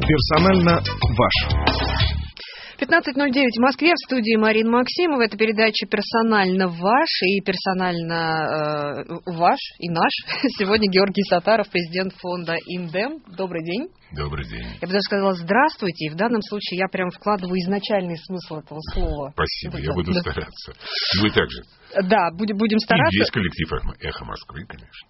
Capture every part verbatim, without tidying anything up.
Персонально ваш. пятнадцать ноль девять в Москве, в студии Марина Максимова. Это передача «Персонально ваш» и «Персонально э, ваш» и наш. Сегодня Георгий Саттаров, президент фонда «Индем». Добрый день. Добрый день. Я бы даже сказала «здравствуйте», и в данном случае я прям вкладываю изначальный смысл этого слова. Спасибо, Это, я буду да. стараться. И вы также. Да, будем, будем стараться. И весь коллектив «Эхо Москвы», конечно.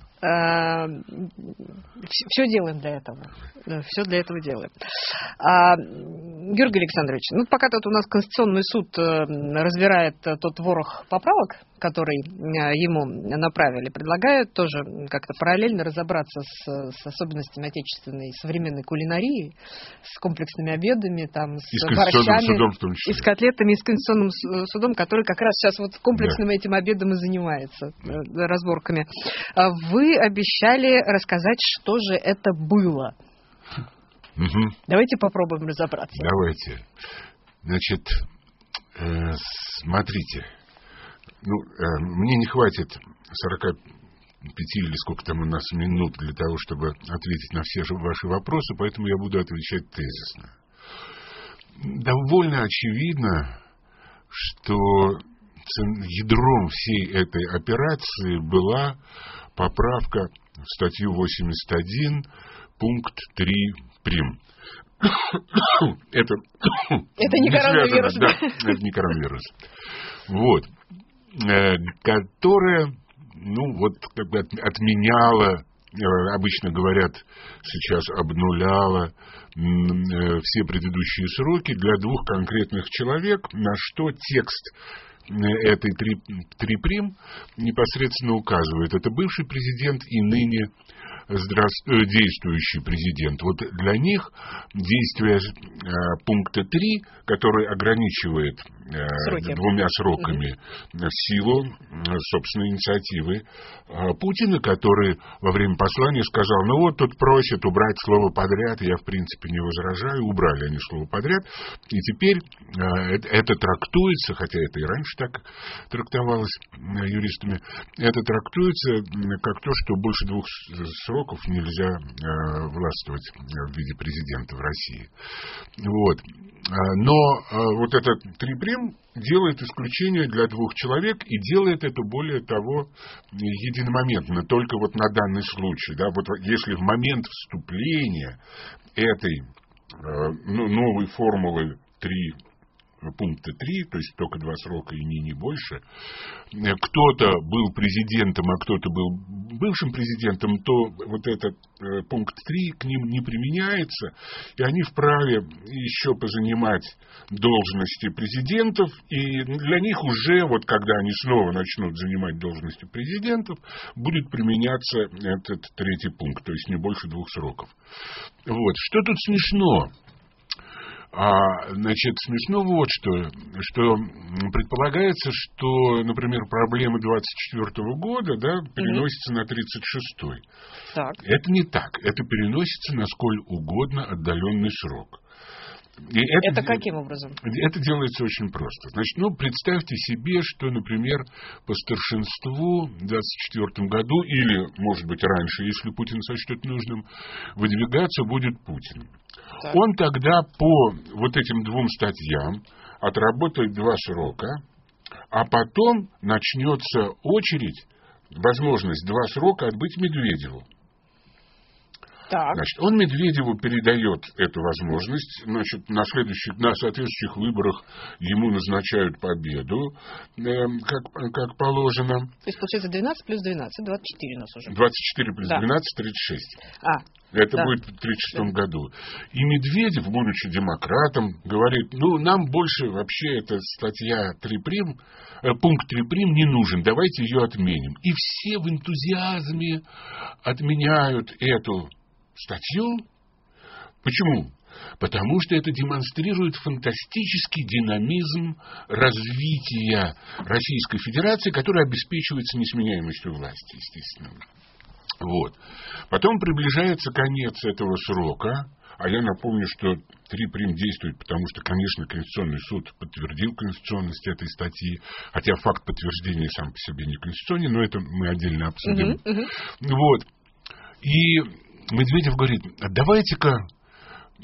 Все делаем для этого. Все для этого делаем. А, Георгий Александрович, ну пока тут у нас Конституционный суд разбирает тот ворох поправок, который ему направили, предлагаю тоже как-то параллельно разобраться с, с особенностями отечественной современной кулинарии, с комплексными обедами, там, с и с Конституционным судом в том борщами, числе. и с котлетами, и с Конституционным судом, который как раз сейчас вот комплексным Да. этим обедом и занимается, да. разборками. Вы обещали рассказать, что же это было. Угу. Давайте попробуем разобраться. Давайте. Значит, э, смотрите. Ну, э, мне не хватит сорок пять или сколько там у нас минут для того, чтобы ответить на все же ваши вопросы, поэтому я буду отвечать тезисно. Довольно очевидно, что ядром всей этой операции была поправка в статью восемьдесят один, пункт три прим. Это, это не коронавирус. Да, это не коронавирус. Вот. Которая, ну, вот, как бы отменяла, обычно говорят, сейчас обнуляла все предыдущие сроки для двух конкретных человек, на что текст этой три прим непосредственно указывает. Это бывший президент и ныне здравствуй, действующий президент. Вот для них действие э, пункта три, который ограничивает э, двумя сроками угу. силу э, собственной инициативы э, Путина, который во время послания сказал, ну вот тут просят убрать слово подряд, я в принципе не возражаю, убрали они слово подряд, и теперь э, это, это трактуется, хотя это и раньше так трактовалось э, юристами, это трактуется э, как то, что больше двух сроков нельзя э, властвовать в виде президента в России. Вот. Но э, вот этот три прим делает исключение для двух человек и делает это, более того, единомоментно, только вот на данный случай. Да, вот если в момент вступления этой э, ну, новой формулы три пункта три, то есть только два срока и не, не больше, кто-то был президентом, а кто-то был бывшим президентом, то вот этот э, пункт три к ним не применяется, и они вправе еще позанимать должности президентов, и для них уже, вот когда они снова начнут занимать должности президентов, будет применяться этот третий пункт, то есть не больше двух сроков. Вот. Что тут смешно? А, значит, смешно вот что, что предполагается, что, например, проблемы двадцать четвёртого года, да, переносятся mm-hmm. на тридцать шестой. Так. Это не так. Это переносится на сколь угодно отдаленный срок. И это, это каким образом? Это делается очень просто. Значит, ну, представьте себе, что, например, по старшинству в двадцать четвёртом году, или, может быть, раньше, если Путин сочтет нужным, выдвигаться будет Путин. Так. Он тогда по вот этим двум статьям отработает два срока, а потом начнется очередь, возможность два срока отбыть Медведеву. Так. Значит, он Медведеву передает эту возможность, значит, на, следующих, на соответствующих выборах ему назначают победу, э, как, как положено. То есть, получается, двенадцать плюс двенадцать, двадцать четыре у нас уже. двадцать четыре плюс да. двенадцать, тридцать шесть. А, Это да. будет в тридцать шестом да. году. И Медведев, будучи демократом, говорит, ну, нам больше вообще эта статья три прим, э, пункт три прим не нужен, давайте ее отменим. И все в энтузиазме отменяют эту статью. Почему? Потому что это демонстрирует фантастический динамизм развития Российской Федерации, который обеспечивается несменяемостью власти, естественно. Вот. Потом приближается конец этого срока, а я напомню, что три прим действует, потому что, конечно, Конституционный суд подтвердил конституционность этой статьи, хотя факт подтверждения сам по себе не конституционен, но это мы отдельно обсудим. Uh-huh, uh-huh. Вот. И Медведев говорит, давайте-ка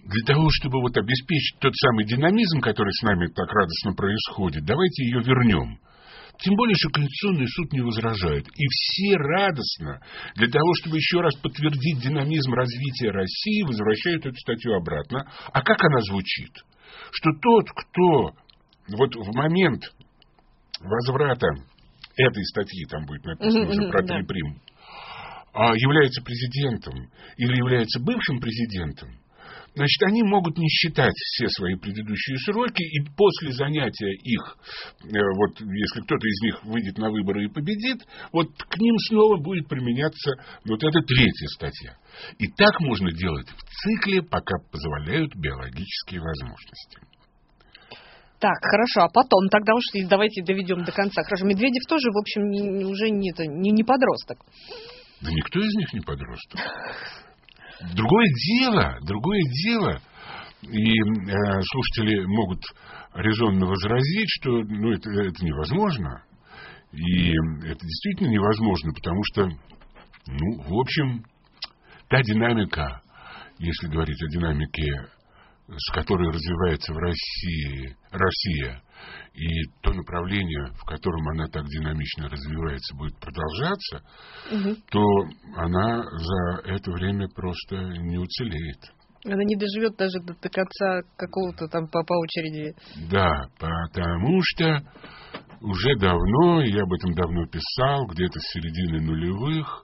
для того, чтобы вот обеспечить тот самый динамизм, который с нами так радостно происходит, давайте ее вернем. Тем более, что Конституционный суд не возражает. И все радостно, для того, чтобы еще раз подтвердить динамизм развития России, возвращают эту статью обратно. А как она звучит? Что тот, кто вот в момент возврата этой статьи, там будет написано Mm-hmm, уже про да. три прим, является президентом или является бывшим президентом, значит, они могут не считать все свои предыдущие сроки, и после занятия их, вот если кто-то из них выйдет на выборы и победит, вот к ним снова будет применяться вот эта третья статья. И так можно делать в цикле, пока позволяют биологические возможности. Так, хорошо, а потом тогда уж давайте доведем до конца. Хорошо, Медведев тоже, в общем, не, уже не, не, не подросток. Да никто из них не подросток. Другое дело, другое дело, и э, слушатели могут резонно возразить, что ну, это, это невозможно. И это действительно невозможно, потому что, ну, в общем, та динамика, если говорить о динамике, с которой развивается в России, Россия, и то направление, в котором она так динамично развивается, будет продолжаться, угу. то она за это время просто не уцелеет. Она не доживет даже до, до конца какого-то там по, по очереди. Да, потому что уже давно, я об этом давно писал, где-то с середины нулевых,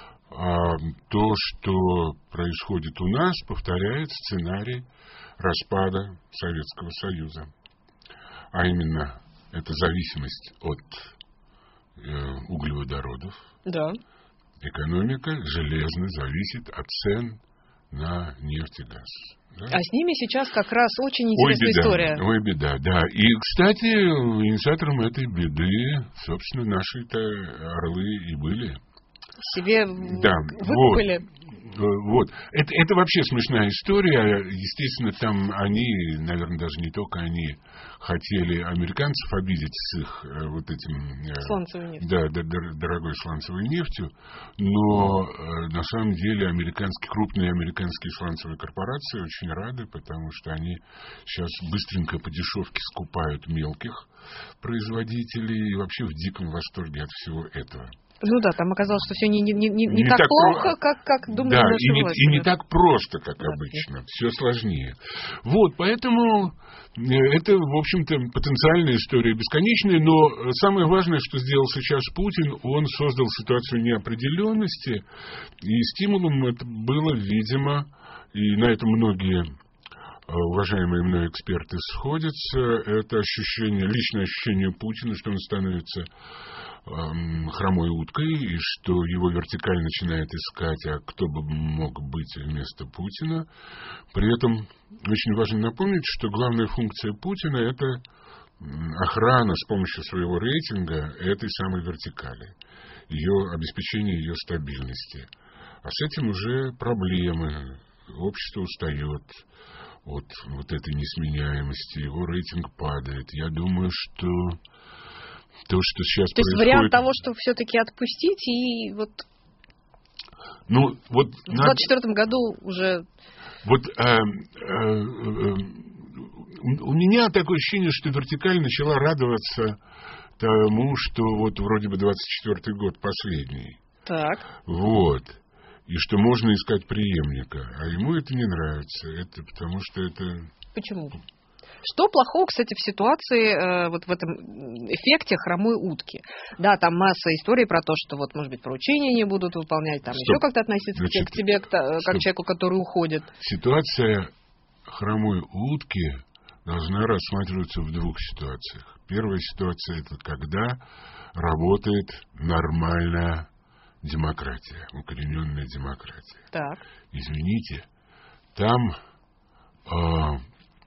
то, что происходит у нас, повторяет сценарий распада Советского Союза. А именно, это зависимость от э, углеводородов. Да. Экономика железно зависит от цен на нефть и газ. Да? А с ними сейчас как раз очень интересная ой, беда, история. Ой, беда, да. И, кстати, инициатором этой беды, собственно, наши-то орлы и были. Себе да, выкупили. Вот. Вот. Это, это вообще смешная история. Естественно, там они, наверное, даже не только они хотели американцев обидеть с их вот этим... Сланцевой нефтью. Да, дорогой сланцевой нефтью. Но на самом деле американские, крупные американские сланцевые корпорации очень рады, потому что они сейчас быстренько по дешевке скупают мелких производителей и вообще в диком восторге от всего этого. Ну да, там оказалось, что все не, не, не, не, не так, так плохо, про... как, как думали да, наши и не, власти. и не так просто, как да, обычно. Все сложнее. Вот, поэтому это, в общем-то, потенциальная история бесконечная, но самое важное, что сделал сейчас Путин, он создал ситуацию неопределенности, и стимулом это было, видимо, и на это многие уважаемые мной эксперты сходятся, это ощущение, личное ощущение Путина, что он становится хромой уткой, и что его вертикаль начинает искать, а кто бы мог быть вместо Путина. При этом очень важно напомнить, что главная функция Путина – это охрана с помощью своего рейтинга этой самой вертикали, ее обеспечение ее стабильности. А с этим уже проблемы. Общество устает от вот этой несменяемости, его рейтинг падает. Я думаю, что то, что сейчас То есть происходит... вариант того, что все-таки отпустить и вот... Ну, вот... В двадцать четвёртом году уже... Вот э, э, э, у меня такое ощущение, что вертикаль начала радоваться тому, что вот вроде бы двадцать четвёртый год последний. Так. Вот. И что можно искать преемника. А ему это не нравится. Это потому что это... Почему? Что плохого, кстати, в ситуации, э, вот в этом эффекте хромой утки? Да, там масса историй про то, что вот, может быть, поручения не будут выполнять, там Стоп. еще как-то относиться Значит, к тебе, к, как к человеку, который уходит. Ситуация хромой утки должна рассматриваться в двух ситуациях. Первая ситуация – это когда работает нормальная демократия, укорененная демократия. Так. Извините, там э,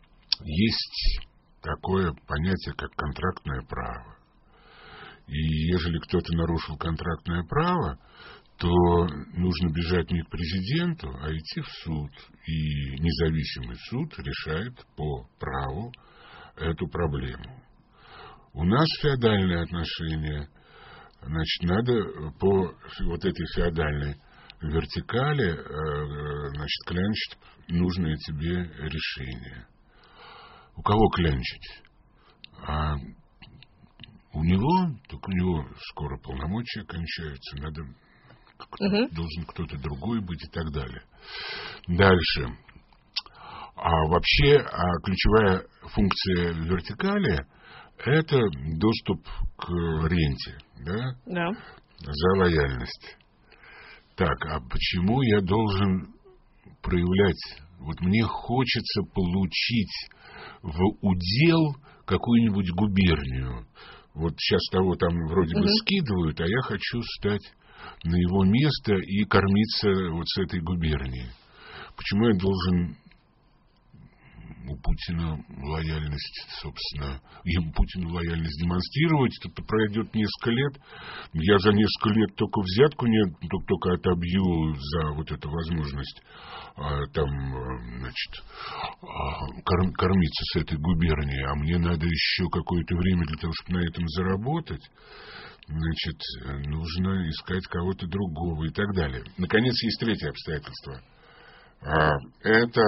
есть такое понятие, как контрактное право. И ежели кто-то нарушил контрактное право, то нужно бежать не к президенту, а идти в суд. И независимый суд решает по праву эту проблему. У нас феодальные отношения. Значит, надо по вот этой феодальной вертикали, значит, клянчит нужное тебе решение. У кого клянчить? А у него, так у него скоро полномочия кончаются, надо, угу. должен кто-то другой быть и так далее. Дальше. А вообще, а ключевая функция вертикали – это доступ к ренте, да? Да. За лояльность. Так, а почему я должен проявлять? Вот мне хочется получить в удел какую-нибудь губернию. Вот сейчас того там вроде бы угу. скидывают, а я хочу стать на его место и кормиться вот с этой губернией. Почему я должен у Путина лояльность, собственно, ему Путину лояльность демонстрировать? Это пройдет несколько лет. Я за несколько лет только взятку не только отобью за вот эту возможность а, там, значит, а, корм, кормиться с этой губернией, а мне надо еще какое-то время для того, чтобы на этом заработать. Значит, нужно искать кого-то другого и так далее. Наконец, есть третье обстоятельство. А, это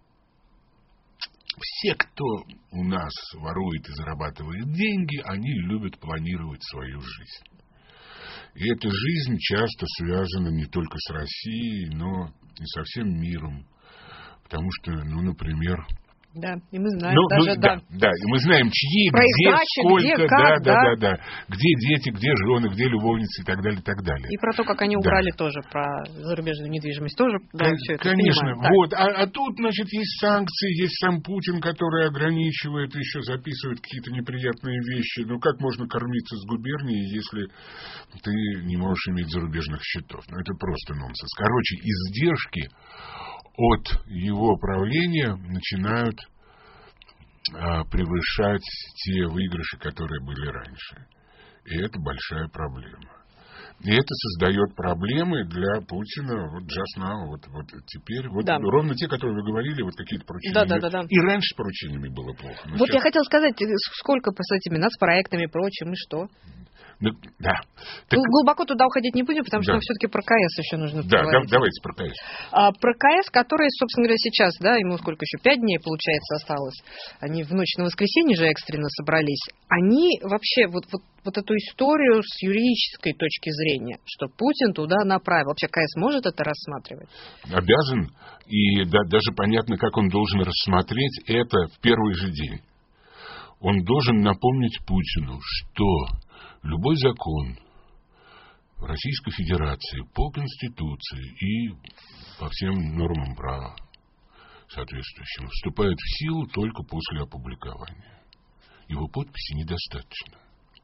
все, кто у нас ворует и зарабатывает деньги, они любят планировать свою жизнь. И эта жизнь часто связана не только с Россией, но и со всем миром. Потому что, ну, например... Да, и мы знаем ну, даже, ну, да. да. Да, и мы знаем, чьи, про где, дачи, сколько, где, да, как, да, да. да, да, где дети, где жены, где любовницы и так далее, и так далее. И про то, как они убрали да. тоже, про зарубежную недвижимость тоже, да, Кон- все это Конечно, понимаем. вот, а, а тут, значит, есть санкции, есть сам Путин, который ограничивает, еще записывает какие-то неприятные вещи. Ну, как можно кормиться с губернией, если ты не можешь иметь зарубежных счетов? Ну, это просто нонсенс. Короче, издержки от его правления начинают превышать те выигрыши, которые были раньше. И это большая проблема. И это создает проблемы для Путина вот just now, вот, вот теперь. Вот да. ровно те, которые вы говорили, вот какие-то поручения. Да, да, да, да. И раньше с поручениями было плохо. Вот сейчас... я хотела сказать, сколько с этими нацпроектами и прочим, и что? Да. да. Так... Глубоко туда уходить не будем, потому да. что нам все-таки про КС еще нужно да, поговорить. Да, давайте про КС. А, про КС, который, собственно говоря, сейчас, да, ему сколько еще, пять дней, получается, осталось. Они в ночь на воскресенье же экстренно собрались. Они вообще, вот, вот, вот эту историю с юридической точки зрения, что Путин туда направил, вообще КС может это рассматривать? Обязан. И да, даже понятно, как он должен рассмотреть это в первый же день. Он должен напомнить Путину, что любой закон в Российской Федерации по Конституции и по всем нормам права соответствующим вступает в силу только после опубликования. Его подписи недостаточно.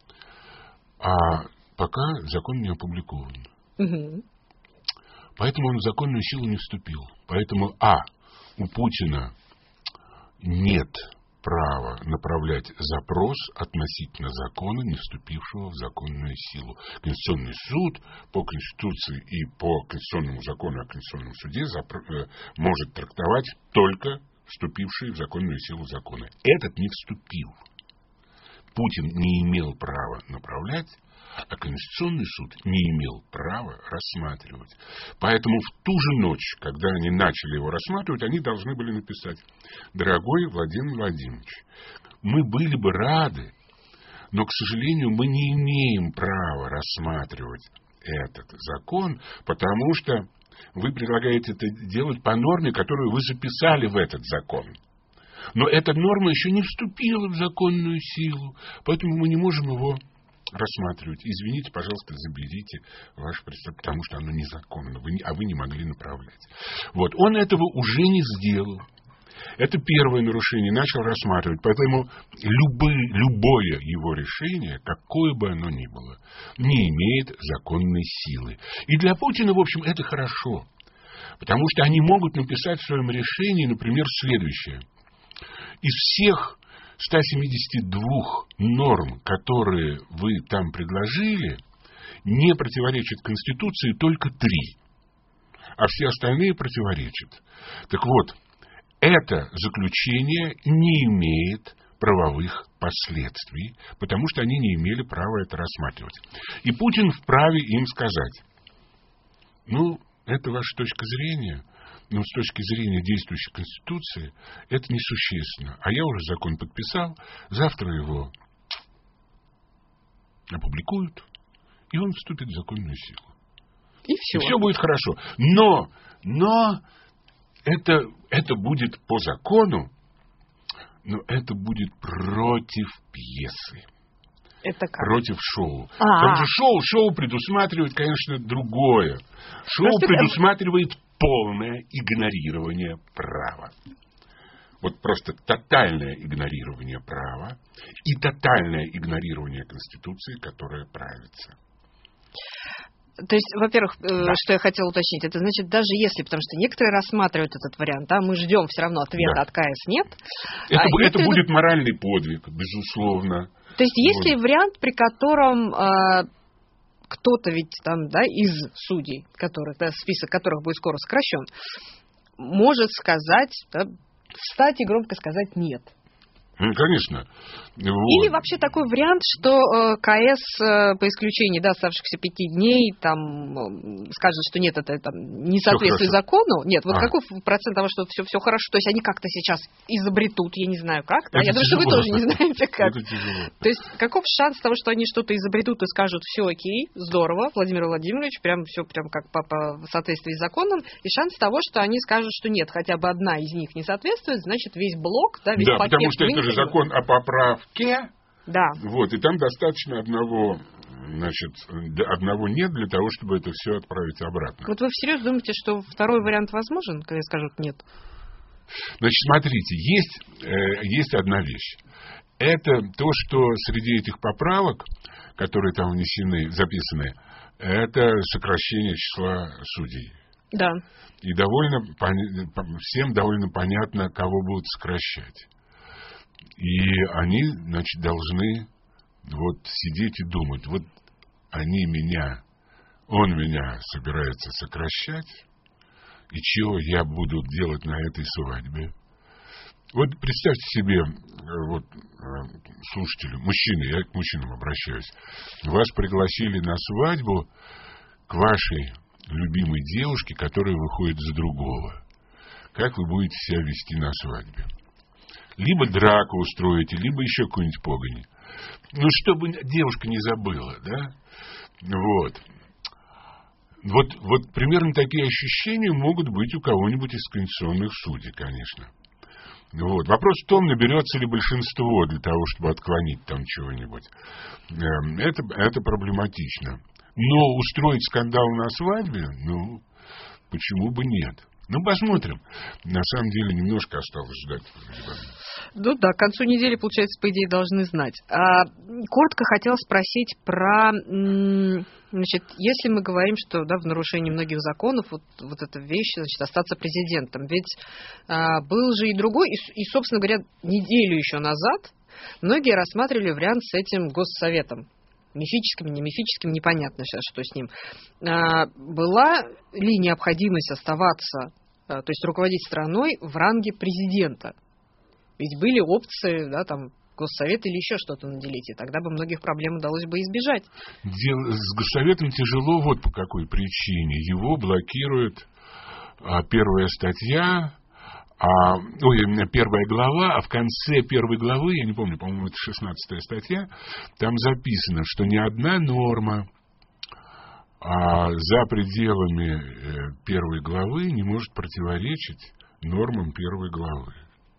А пока закон не опубликован. Угу. Поэтому он в законную силу не вступил. Поэтому, а, у Путина нет право направлять запрос относительно закона, не вступившего в законную силу. Конституционный суд по Конституции и по Конституционному закону о Конституционном суде запро- может трактовать только вступившие в законную силу законы. Этот не вступил. Путин не имел права направлять, а Конституционный суд не имел права рассматривать. Поэтому в ту же ночь, когда они начали его рассматривать, они должны были написать: «Дорогой Владимир Владимирович, мы были бы рады, но, к сожалению, мы не имеем права рассматривать этот закон, потому что вы предлагаете это делать по норме, которую вы записали в этот закон. Но эта норма еще не вступила в законную силу, поэтому мы не можем его рассматривать. Извините, пожалуйста, заберите ваше представление, потому что оно незаконно, вы не, а вы не могли направлять». Вот. Он этого уже не сделал. Это первое нарушение, начал рассматривать. Поэтому любые, любое его решение, какое бы оно ни было, не имеет законной силы. И для Путина, в общем, это хорошо. Потому что они могут написать в своем решении, например, следующее. Из всех ста семидесяти двух норм, которые вы там предложили, не противоречат Конституции только три, а все остальные противоречат. Так вот, это заключение не имеет правовых последствий, потому что они не имели права это рассматривать. И Путин вправе им сказать: ну, это ваша точка зрения, но с точки зрения действующей Конституции это несущественно. А я уже закон подписал, завтра его опубликуют, и он вступит в законную силу. И все. И все будет хорошо. Но, но это, это будет по закону, но это будет против пьесы. Это как? Против шоу. А-а-а. Потому что шоу, шоу предусматривает, конечно, другое. Шоу Просто предусматривает полное игнорирование права. Вот просто тотальное игнорирование права и тотальное игнорирование Конституции, которая правится. То есть, во-первых, Да. что я хотела уточнить, это значит, даже если, потому что некоторые рассматривают этот вариант, да, мы ждем все равно ответа Да. от КС нет. Это, А это некоторые- будет моральный подвиг, безусловно. То есть, есть Вот. ли вариант, при котором а, кто-то ведь там, да, из судей, которых, да, список которых будет скоро сокращен, может сказать, да, встать и громко сказать нет? Ну, конечно. Вот. Или вообще такой вариант, что э, КС э, по исключению, да, оставшихся пяти дней там э, скажет, что нет, это там, не Всё соответствует хорошо. закону. Нет, вот А. какой процент того, что все, все хорошо? То есть они как-то сейчас изобретут, я не знаю как. Да? Это Я думаю, что вы тяжело. тоже не знаете как. Это тяжело. То есть каков шанс того, что они что-то изобретут и скажут, все окей, здорово, Владимир Владимирович, прям все прям как по, по в соответствии с законом, и шанс того, что они скажут, что нет, хотя бы одна из них не соответствует, значит весь блок, да, весь Да, пакет. потому что мы это не же пойдем. закон о поправке. Да. Вот, и там достаточно одного, значит, д- одного нет для того, чтобы это все отправить обратно. Вот вы всерьез думаете, что второй вариант возможен, когда скажут нет? Значит, смотрите, есть, э, есть одна вещь. Это то, что среди этих поправок, которые там внесены, записаны, это сокращение числа судей. Да. И довольно, пони- по- всем довольно понятно, кого будут сокращать. И они, значит, должны вот сидеть и думать, вот они меня, он меня собирается сокращать, и чего я буду делать на этой свадьбе? Вот представьте себе, э, вот, э, слушатели, мужчины, я к мужчинам обращаюсь, вас пригласили на свадьбу к вашей любимой девушке, которая выходит за другого. Как вы будете себя вести на свадьбе? Либо драку устроите, либо еще какую-нибудь погонь. Ну, чтобы девушка не забыла, да? Вот. Вот, вот примерно такие ощущения могут быть у кого-нибудь из конституционных судей, конечно. Вот. Вопрос в том, наберется ли большинство для того, чтобы отклонить там чего-нибудь. Это, это проблематично. Но устроить скандал на свадьбе, ну, почему бы нет? Ну, посмотрим. На самом деле, немножко осталось ждать. Ну да, к концу недели, получается, по идее, должны знать. А, коротко хотела спросить про... м, Значит, если мы говорим, что да, в нарушении многих законов вот, вот эта вещь, значит, остаться президентом. Ведь а, был же и другой, и, с- и, собственно говоря, неделю еще назад многие рассматривали вариант с этим Госсоветом. Мифическим, не мифическим, непонятно сейчас, что с ним. А, была ли необходимость оставаться, а, то есть руководить страной в ранге президента? Ведь были опции, да, там, Госсовет или еще что-то наделить, и тогда бы многих проблем удалось бы избежать. Дело с Госсоветом тяжело вот по какой причине. Его блокирует а, первая статья, а, ой, первая глава, а в конце первой главы, я не помню, по-моему, это шестнадцатая статья, там записано, что ни одна норма а, за пределами э, первой главы не может противоречить нормам первой главы.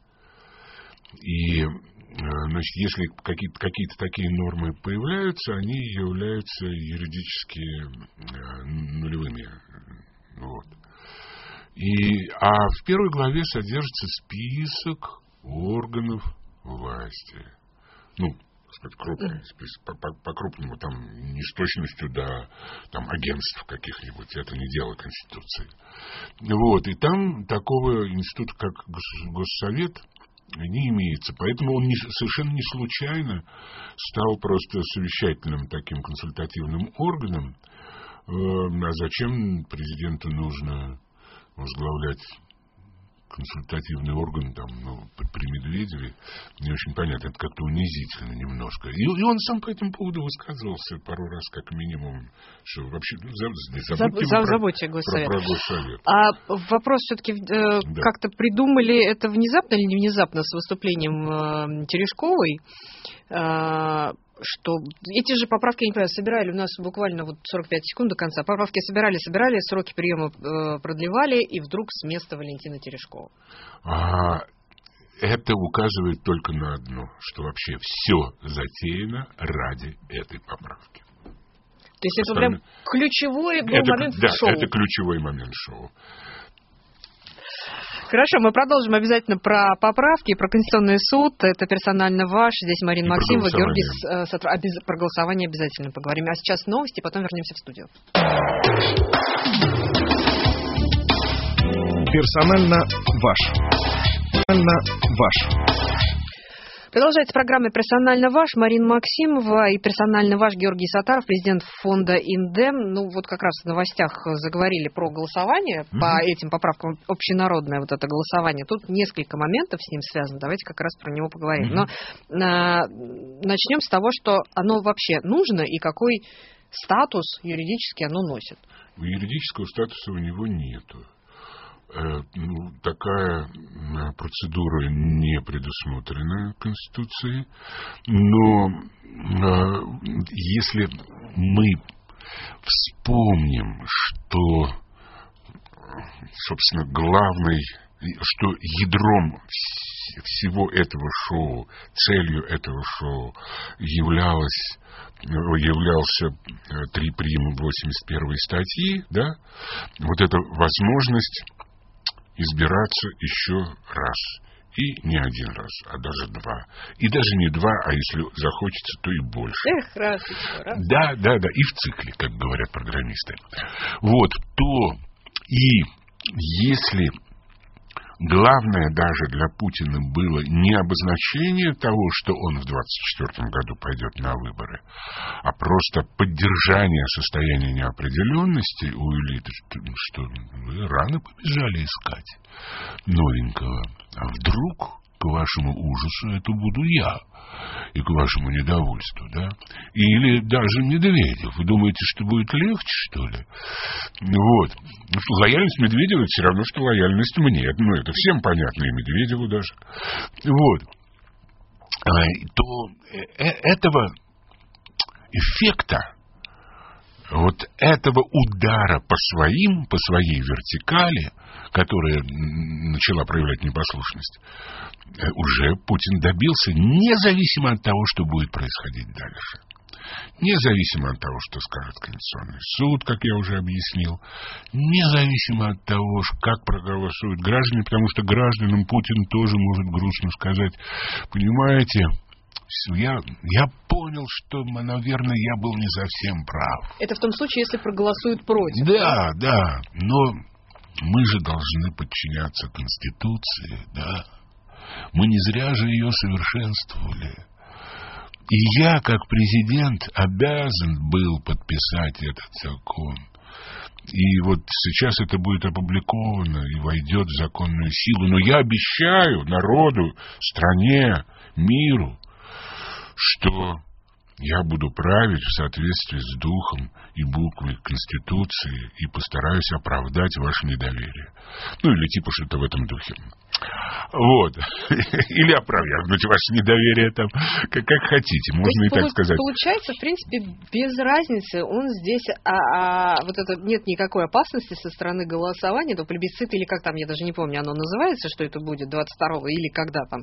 И, значит, если какие-то, какие-то такие нормы появляются, они являются юридически нулевыми. Вот. И, а в первой главе содержится список органов власти. Ну, так сказать, крупный список, по, по, по-крупному, там не с точностью до там, агентств каких-нибудь, это не дело Конституции. Вот, и там такого института, как Гос- Госсовет, не имеется. Поэтому он не, совершенно не случайно стал просто совещательным таким консультативным органом. Э, а зачем президенту нужно возглавлять консультативный орган там, ну, при, при Медведеве, не очень понятно, это как-то унизительно немножко. И, и он сам по этому поводу высказывался пару раз, как минимум, что вообще ну, забудьте Заб, вы за, про, забудьте госсовет. Про, про госсовет. А вопрос все-таки, э, да. как-то придумали это внезапно или не внезапно с выступлением э, Терешковой, э, что эти же поправки, я не понимаю, собирали у нас буквально вот сорок пять секунд до конца. Поправки собирали, собирали, сроки приема э, продлевали, и вдруг с места Валентина Терешкова. А, это указывает только на одно, что вообще все затеяно ради этой поправки. То есть это прям ключевой был это, момент да, в шоу. Да, это ключевой момент шоу. Хорошо, мы продолжим обязательно про поправки, про Конституционный суд. Это персонально ваш. Здесь Марина и Максимова, Георгий Сатаров. Обез... Про голосование обязательно поговорим. А сейчас новости, потом вернемся в студию. Персонально ваш. Персонально ваш. Продолжается программа «Персонально ваш». Марина Максимова и персонально ваш Георгий Сатаров, президент фонда «Индем». Ну, вот как раз в новостях заговорили про голосование mm-hmm. по этим поправкам, общенародное вот это голосование. Тут несколько моментов с ним связано. Давайте как раз про него поговорим. Mm-hmm. Но а, начнем с того, что оно вообще нужно и какой статус юридически оно носит. Юридического статуса у него нету. Ну, такая процедура не предусмотрена Конституцией, но если мы вспомним, что, собственно, главной, что ядром всего этого шоу, целью этого шоу являлось, являлся три прим. восемьдесят первой статьи, да, вот эта возможность избираться еще раз. И не один раз, а даже два. И даже не два, а если захочется, то и больше. Эх, раз еще раз. Да, да, да. И в цикле, как говорят программисты. Вот, то и если главное даже для Путина было не обозначение того, что он в двадцать четвёртом году пойдет на выборы, а просто поддержание состояния неопределенности у элиты, что вы рано побежали искать новенького. А вдруг, к вашему ужасу, это буду я, и к вашему недовольству, да? Или даже Медведев. Вы думаете, что будет легче, что ли? Вот. Лояльность Медведева все равно, что лояльность мне. Ну, это всем понятно, и Медведеву даже. Вот. То этого эффекта, вот этого удара по своим, по своей вертикали, которая начала проявлять непослушность, уже Путин добился, независимо от того, что будет происходить дальше. Независимо от того, что скажет Конституционный суд, как я уже объяснил, независимо от того, как проголосуют граждане, потому что гражданам Путин тоже может грустно сказать: понимаете, Я, я понял, что, наверное, я был не совсем прав. Это в том случае, если проголосуют против. Да, да, но мы же должны подчиняться Конституции, да. Мы не зря же ее совершенствовали. И я, как президент, обязан был подписать этот закон. И вот сейчас это будет опубликовано и войдет в законную силу. Но я обещаю народу, стране, миру, что я буду править в соответствии с духом и буквой Конституции и постараюсь оправдать ваше недоверие. Ну, или типа что-то в этом духе. Вот. Или опровергнуть ваше недоверие там, как, как хотите, можно и так сказать. Получается, в принципе, без разницы, он здесь, а, а, вот это нет никакой опасности со стороны голосования, то плебисцит или как там, я даже не помню, оно называется, что это будет двадцать второго или когда там,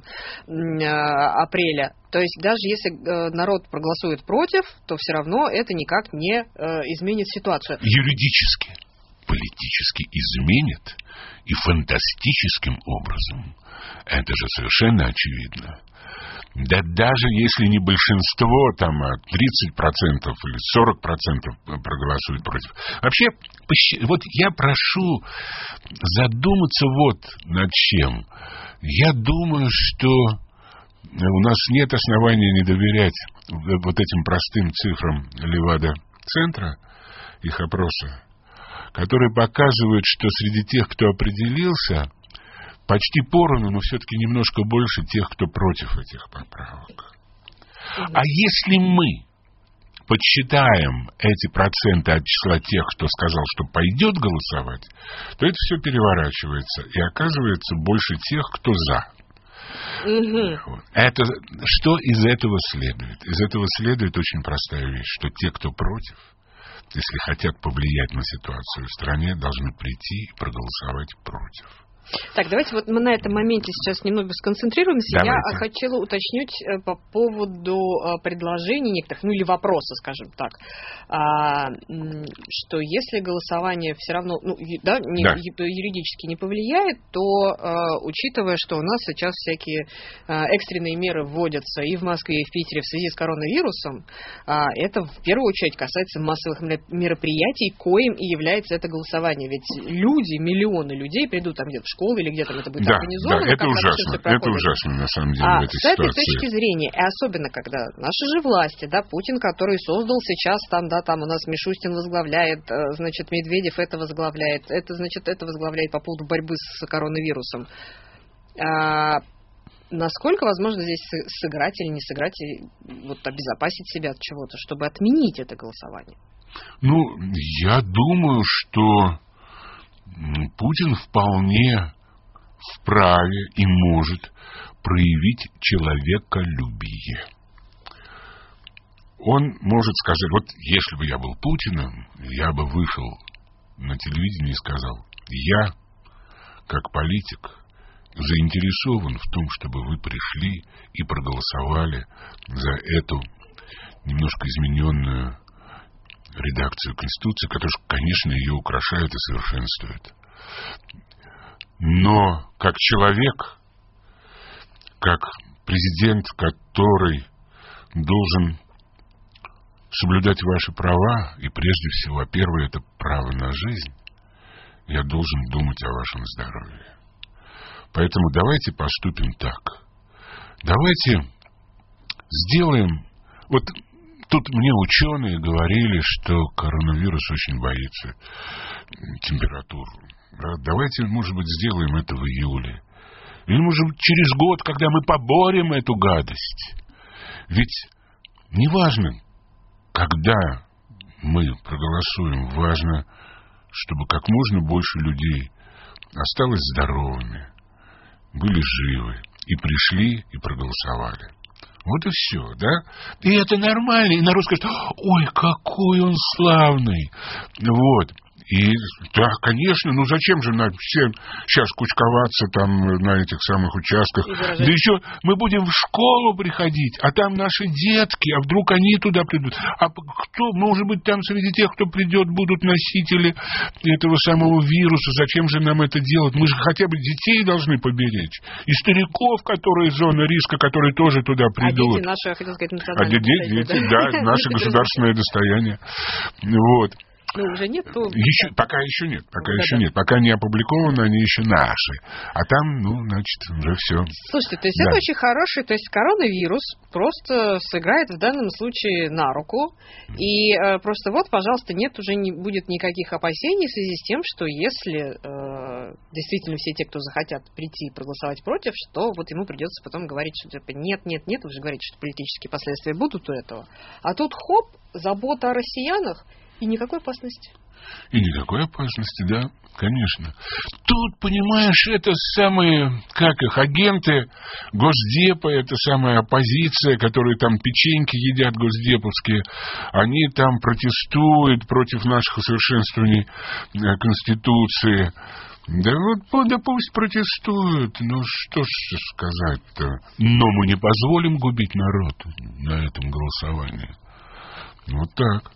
апреля. То есть даже если народ проголосует против, то все равно это никак не изменит ситуацию. Юридически, политически изменит и фантастическим образом. Это же совершенно очевидно. Да даже если не большинство, там, а тридцать процентов или сорок процентов проголосует против. Вообще, вот я прошу задуматься вот над чем. Я думаю, что у нас нет основания не доверять вот этим простым цифрам Левада-центра, их опроса, которые показывают, что среди тех, кто определился, почти поровну, но все-таки немножко больше тех, кто против этих поправок. А если мы подсчитаем эти проценты от числа тех, кто сказал, что пойдет голосовать, то это все переворачивается, и оказывается больше тех, кто за. Угу. Это, что из этого следует? Из этого следует очень простая вещь, что те, кто против, если хотят повлиять на ситуацию в стране, должны прийти и проголосовать против. Так, давайте вот мы на этом моменте сейчас немного сконцентрируемся. Давайте. Я хотела уточнить по поводу предложений некоторых, ну или вопроса, скажем так, что если голосование все равно, ну, да, не, да. юридически не повлияет, то, учитывая, что у нас сейчас всякие экстренные меры вводятся и в Москве, и в Питере в связи с коронавирусом, это в первую очередь касается массовых мероприятий, коим и является это голосование. Ведь люди, миллионы людей придут там где-то в школы или где-то это будет да, организовано. Да, это ужасно, это ужасно, на самом деле, а в этой с этой ситуации. точки зрения, и особенно, когда наши же власти, да, Путин, который создал сейчас, там, да, там у нас Мишустин возглавляет, значит, Медведев это возглавляет, это, значит, это возглавляет по поводу борьбы с коронавирусом. А, насколько возможно здесь сыграть или не сыграть, и вот обезопасить себя от чего-то, чтобы отменить это голосование? Ну, я думаю, что Путин вполне вправе и может проявить человеколюбие. Он может сказать, вот если бы я был Путиным, я бы вышел на телевидение и сказал, я, как политик, заинтересован в том, чтобы вы пришли и проголосовали за эту немножко измененную редакцию Конституции, которая, конечно, ее украшает и совершенствует. Но как человек, как президент, который должен соблюдать ваши права, и прежде всего, первое, это право на жизнь, я должен думать о вашем здоровье. Поэтому давайте поступим так. Давайте сделаем... Вот тут мне ученые говорили, что коронавирус очень боится температуры. Давайте, может быть, сделаем это в июле. Или, может быть, через год, когда мы поборем эту гадость. Ведь не важно, когда мы проголосуем, важно, чтобы как можно больше людей осталось здоровыми, были живы и пришли и проголосовали. Вот и все, да? И это нормально. И народ скажет, ой, какой он славный. Вот. И, да, конечно, ну зачем же нам всем сейчас кучковаться там на этих самых участках? Да еще мы будем в школу приходить, а там наши детки, а вдруг они туда придут? А кто, может быть, там среди тех, кто придет, будут носители этого самого вируса? Зачем же нам это делать? Мы же хотя бы детей должны поберечь. И стариков, которые зона риска, которые тоже туда придут. А дети наши, я хотел сказать, национальное а дети, дети, да, да, наше государственное достояние. Вот. Ну, уже нет, то... Еще, пока еще нет, пока да, еще да. нет. Пока не опубликованы, они еще наши. А там, ну, значит, уже все. Слушайте, то есть да. это очень хороший, то есть коронавирус просто сыграет в данном случае на руку. И э, просто вот, пожалуйста, нет, уже не будет никаких опасений в связи с тем, что если э, действительно все те, кто захотят прийти и проголосовать против, что вот ему придется потом говорить, что типа нет, нет, нет, вы же говорите, что политические последствия будут у этого. А тут хоп, забота о россиянах, и никакой опасности. И никакой опасности, да, конечно. Тут, понимаешь, это самые, как их, агенты Госдепа, это самая оппозиция, которые там печеньки едят госдеповские, они там протестуют против наших усовершенствований Конституции. Да вот, да пусть протестуют, ну что ж сказать-то. Но мы не позволим губить народ на этом голосовании. Вот так.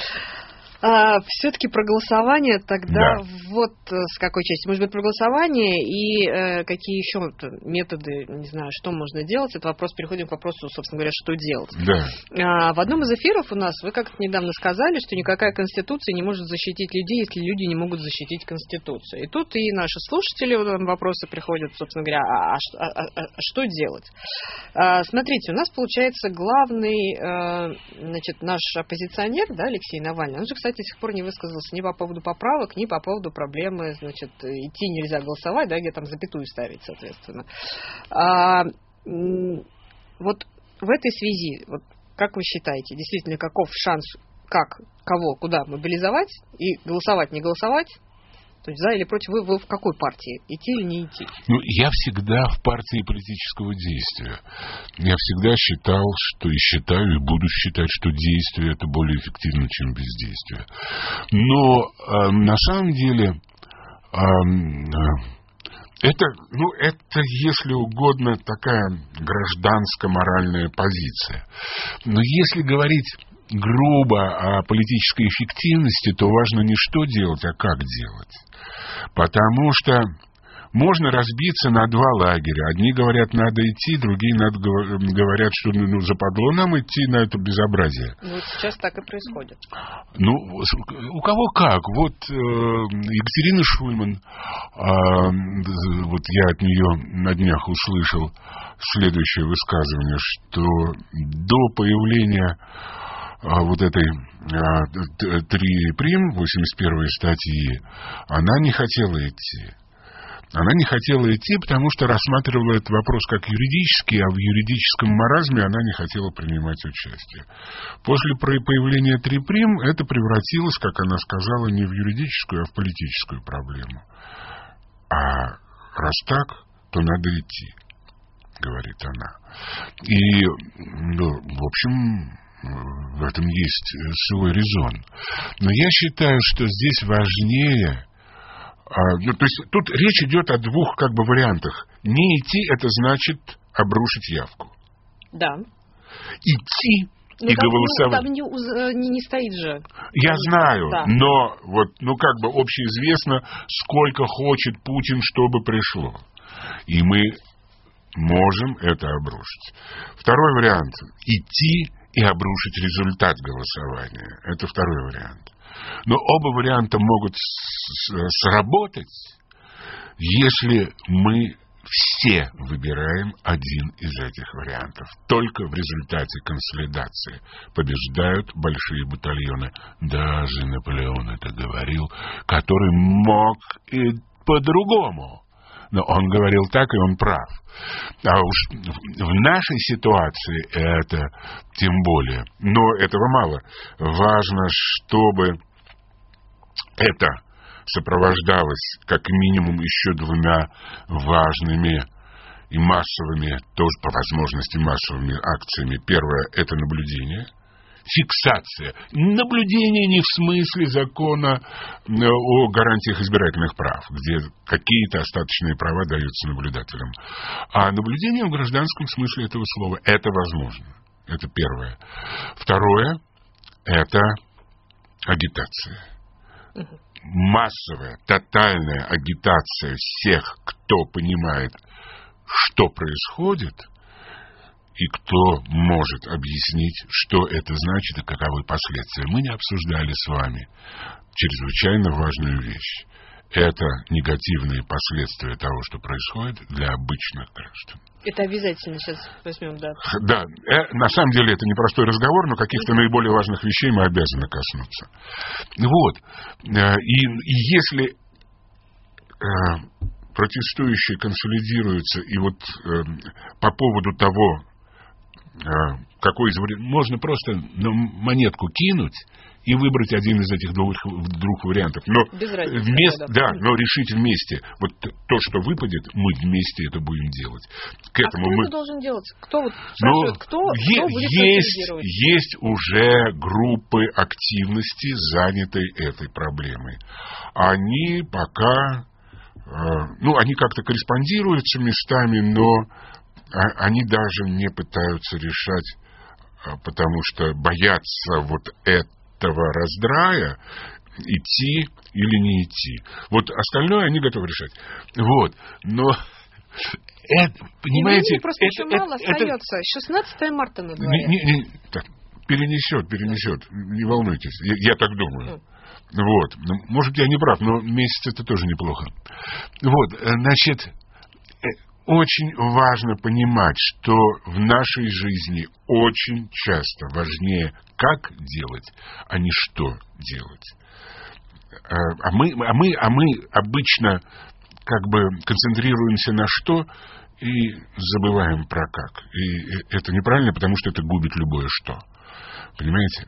А, все-таки проголосование тогда да. вот с какой части? Может быть, проголосование и э, какие еще методы, не знаю, что можно делать? Это вопрос, переходим к вопросу, собственно говоря, что делать. Да. А, в одном из эфиров у нас вы как-то недавно сказали, что никакая Конституция не может защитить людей, если люди не могут защитить Конституцию. И тут и наши слушатели, вопросы приходят, собственно говоря, а, а, а, а, а что делать? А, смотрите, у нас получается главный, э, значит, наш оппозиционер, да, Алексей Навальный, он же, кстати, кстати, до сих пор не высказался ни по поводу поправок, ни по поводу проблемы, значит, идти нельзя голосовать, да, где там запятую ставить, соответственно. А, вот в этой связи, вот как вы считаете, действительно, каков шанс, как, кого, куда мобилизовать и голосовать, не голосовать? То есть за или против, вы, вы в какой партии? Идти или не идти? Ну, я всегда в партии политического действия. Я всегда считал, что и считаю, и буду считать, что действие это более эффективно, чем бездействие. Но э, на самом деле э, э, это, ну, это, если угодно, такая гражданско-моральная позиция. Но если говорить грубо о политической эффективности, то важно не что делать, а как делать. Потому что можно разбиться на два лагеря. Одни говорят, надо идти, другие надо, говорят, что ну, западло нам идти на это безобразие. Ну, вот сейчас так и происходит. Ну, у кого как. Вот э, Екатерина Шульман, э, вот я от нее на днях услышал следующее высказывание, что до появления вот этой три прим восемьдесят первой статьи, она не хотела идти. Она не хотела идти, потому что рассматривала этот вопрос как юридический, а в юридическом маразме она не хотела принимать участие. После появления три прим это превратилось, как она сказала, не в юридическую, а в политическую проблему. А раз так, то надо идти, говорит она. И, ну, в общем, в этом есть свой резон. Но я считаю, что здесь важнее... А, ну, то есть тут речь идет о двух как бы вариантах. Не идти — это значит обрушить явку. Да. Идти но и там, голосовать. Ну, там не, не, не стоит же. Я знаю, да. Но вот, ну как бы общеизвестно, сколько хочет Путин, чтобы пришло. И мы можем это обрушить. Второй вариант — идти и обрушить результат голосования. Это второй вариант. Но оба варианта могут сработать, если мы все выбираем один из этих вариантов. Только в результате консолидации побеждают большие батальоны. Даже Наполеон это говорил, который мог и по-другому. Но он говорил так, и он прав. А уж в нашей ситуации это тем более. Но этого мало. Важно, чтобы это сопровождалось как минимум еще двумя важными и массовыми, тоже по возможности массовыми акциями. Первое – это наблюдение. Фиксация. Наблюдение не в смысле закона о гарантиях избирательных прав, где какие-то остаточные права даются наблюдателям. А наблюдение в гражданском смысле этого слова – это возможно. Это первое. Второе – это агитация. Массовая, тотальная агитация всех, кто понимает, что происходит, и кто может объяснить, что это значит и каковы последствия. Мы не обсуждали с вами чрезвычайно важную вещь. Это негативные последствия того, что происходит для обычных граждан. Это обязательно сейчас возьмем, да. Да, э, на самом деле это непростой разговор, но каких-то наиболее важных вещей мы обязаны коснуться. Вот. Э, и, и если э, протестующие консолидируются, и вот э, по поводу того, какой из вариантов, можно просто на монетку кинуть и выбрать один из этих двух, двух вариантов. Но вместе, да, но решить вместе. Вот то, что выпадет, мы вместе это будем делать. К этому а кто мы... это должен делать? Кто вот спрашивает, кто, е- кто будет есть, есть уже группы активности, занятой этой проблемой. Они пока... Э, ну, они как-то корреспондируются местами, но они даже не пытаются решать, потому что боятся вот этого раздрая, идти или не идти. Вот остальное они готовы решать. Вот. Но это, понимаете... И просто это, еще это, мало это, остается. шестнадцатое марта на дворе. Не, не, не, так, перенесет, перенесет. Не волнуйтесь. Я, я так думаю. Mm. Вот. Может, я не прав, но месяц это тоже неплохо. Вот. Значит... очень важно понимать, что в нашей жизни очень часто важнее, как делать, а не что делать. А мы, а мы, а мы обычно как бы концентрируемся на что и забываем про как. И это неправильно, потому что это губит любое что. Понимаете?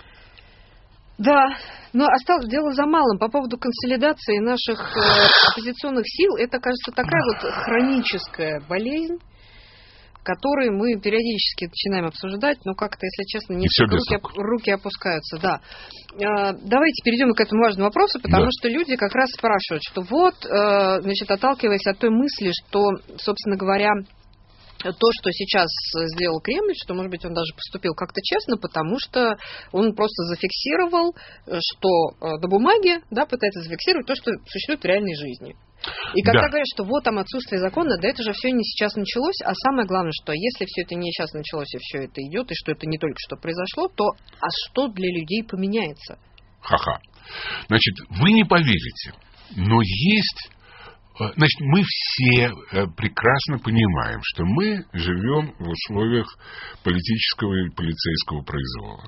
Да, но осталось дело за малым. По поводу консолидации наших э, оппозиционных сил, это, кажется, такая вот хроническая болезнь, которую мы периодически начинаем обсуждать, но как-то, если честно, несколько руки, руки опускаются. Да. Э, давайте перейдем к этому важному вопросу, потому да. что люди как раз спрашивают, что вот, э, значит, отталкиваясь от той мысли, что, собственно говоря, то, что сейчас сделал Кремль, что, может быть, он даже поступил как-то честно, потому что он просто зафиксировал, что на бумаге, да, пытается зафиксировать то, что существует в реальной жизни. И когда да. говорят, что вот там отсутствие закона, да это же все не сейчас началось, а самое главное, что если все это не сейчас началось, и все это идет, и что это не только что произошло, то а что для людей поменяется? Ха-ха. Значит, вы не поверите, но есть... Значит, мы все прекрасно понимаем, что мы живем в условиях политического и полицейского произвола.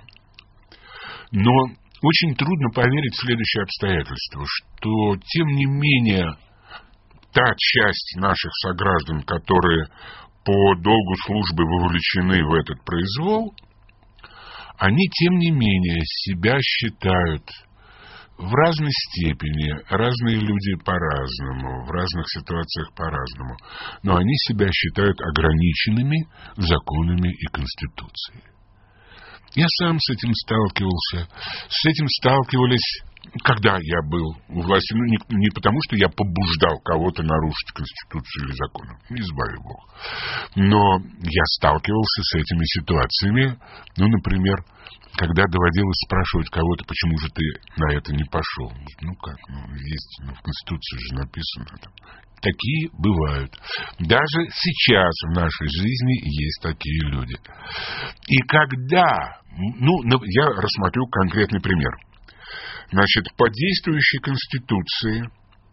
Но очень трудно поверить в следующее обстоятельство, что, тем не менее, та часть наших сограждан, которые по долгу службы вовлечены в этот произвол, они, тем не менее, себя считают... В разной степени, разные люди по-разному, в разных ситуациях по-разному, но они себя считают ограниченными законами и Конституцией. Я сам с этим сталкивался, с этим сталкивались, когда я был у власти, ну, не, не потому, что я побуждал кого-то нарушить Конституцию или законы, избави Бог, но я сталкивался с этими ситуациями, ну, например, когда доводилось спрашивать кого-то, почему же ты на это не пошел. Ну как, ну есть, ну в Конституции же написано. Там. Такие бывают. Даже сейчас в нашей жизни есть такие люди. И когда, ну, я рассмотрю конкретный пример. Значит, по действующей Конституции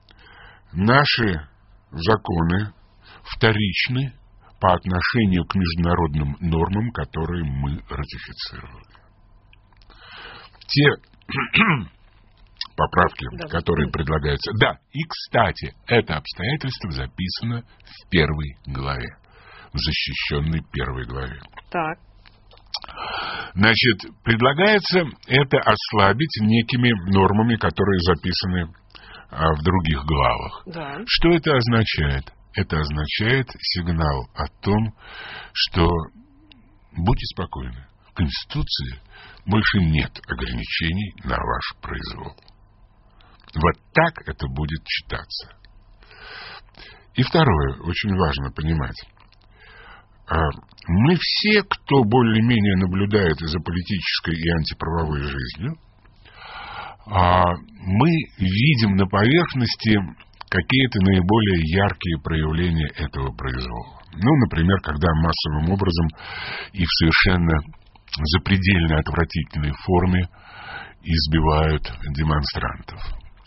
наши законы вторичны по отношению к международным нормам, которые мы ратифицировали. Те поправки, да, которые предлагаются. Да, и, кстати, это обстоятельство записано в первой главе, в защищенной первой главе. Так. Значит, предлагается это ослабить некими нормами, которые записаны а, в других главах. Да. Что это означает? Это означает сигнал о том, что будьте спокойны, в Конституции больше нет ограничений на ваш произвол. Вот так это будет читаться. И второе, очень важно понимать. Мы все, кто более-менее наблюдает за политической и антиправовой жизнью, мы видим на поверхности какие-то наиболее яркие проявления этого произвола. Ну, например, когда массовым образом и в совершенно запредельно отвратительной форме избивают демонстрантов.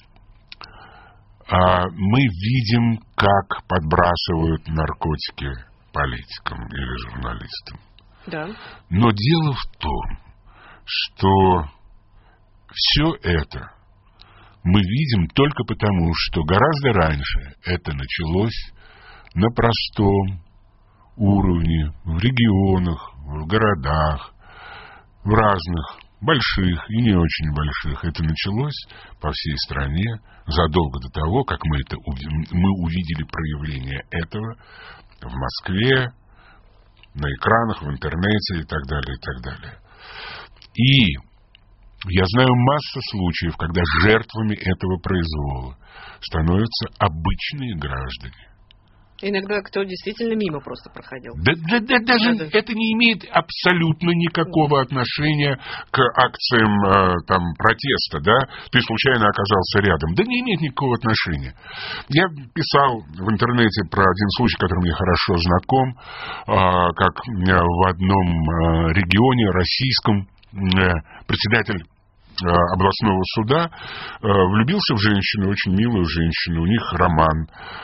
А мы видим, как подбрасывают наркотики политикам или журналистам. Да. Но дело в том, что все это мы видим только потому, что гораздо раньше это началось на простом уровне, в регионах, в городах, в разных, больших и не очень больших. Это началось по всей стране задолго до того, как мы, это, мы увидели проявление этого в Москве, на экранах, в интернете и так далее, и так далее. И я знаю массу случаев, когда жертвами этого произвола становятся обычные граждане. Иногда кто действительно мимо просто проходил. Да, да, да даже да, да. Это не имеет абсолютно никакого отношения к акциям э, там, протеста, да? Ты случайно оказался рядом. Да не имеет никакого отношения. Я писал в интернете про один случай, который мне хорошо знаком, э, как в одном э, регионе российском э, председатель областного суда, влюбился в женщину, очень милую женщину, у них роман.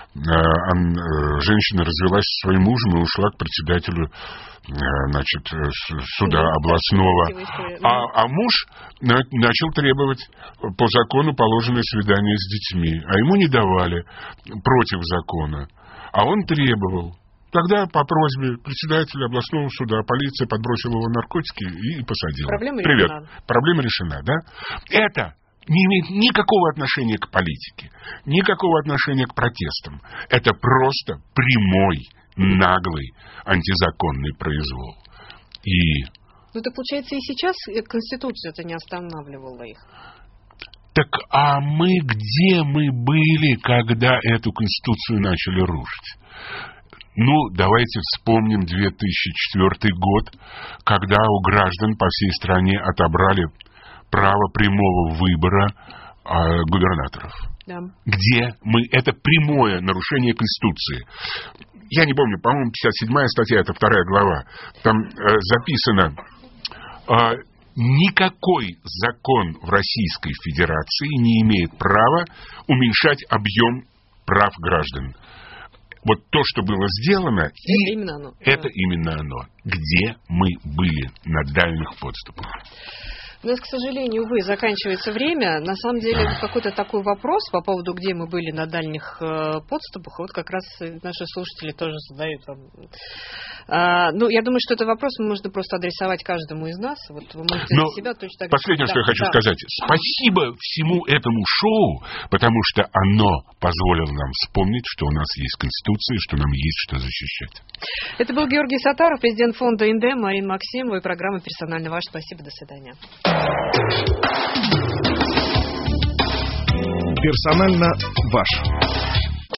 Женщина развелась со своим мужем и ушла к председателю, значит, суда областного. А, а муж начал требовать по закону положенное свидание с детьми, а ему не давали, против закона. А он требовал. Тогда по просьбе председателя областного суда полиция подбросила его наркотики и посадила. Проблема Привет. решена. Проблема решена, да? Это не имеет никакого отношения к политике, никакого отношения к протестам. Это просто прямой, наглый, антизаконный произвол. И... Ну, так получается, и сейчас Конституция это не останавливала их. Так а мы где мы были, когда эту Конституцию начали рушить? Ну, давайте вспомним две тысячи четвёртый год, когда у граждан по всей стране отобрали право прямого выбора э, губернаторов. Да. Где мы? Это прямое нарушение Конституции. Я не помню, по-моему, пятьдесят седьмая статья, это вторая глава. Там э, записано... Э, никакой закон в Российской Федерации не имеет права уменьшать объем прав граждан. Вот то, что было сделано, это и именно оно. Это да. именно оно. Где мы были на дальних подступах? У нас, к сожалению, увы, заканчивается время. На самом деле, какой-то такой вопрос по поводу, где мы были на дальних э, подступах, вот как раз наши слушатели тоже задают вам. А, ну, я думаю, что этот вопрос можно просто адресовать каждому из нас. Вот вы можете Но для себя точно так же... последнее, да, что я хочу да. сказать. Спасибо всему этому шоу, потому что оно позволило нам вспомнить, что у нас есть Конституция, что нам есть что защищать. Это был Георгий Саттаров, президент фонда «Индем», Марина Максимова и программа «Персонально ваш». Спасибо, до свидания. Персонально ваш.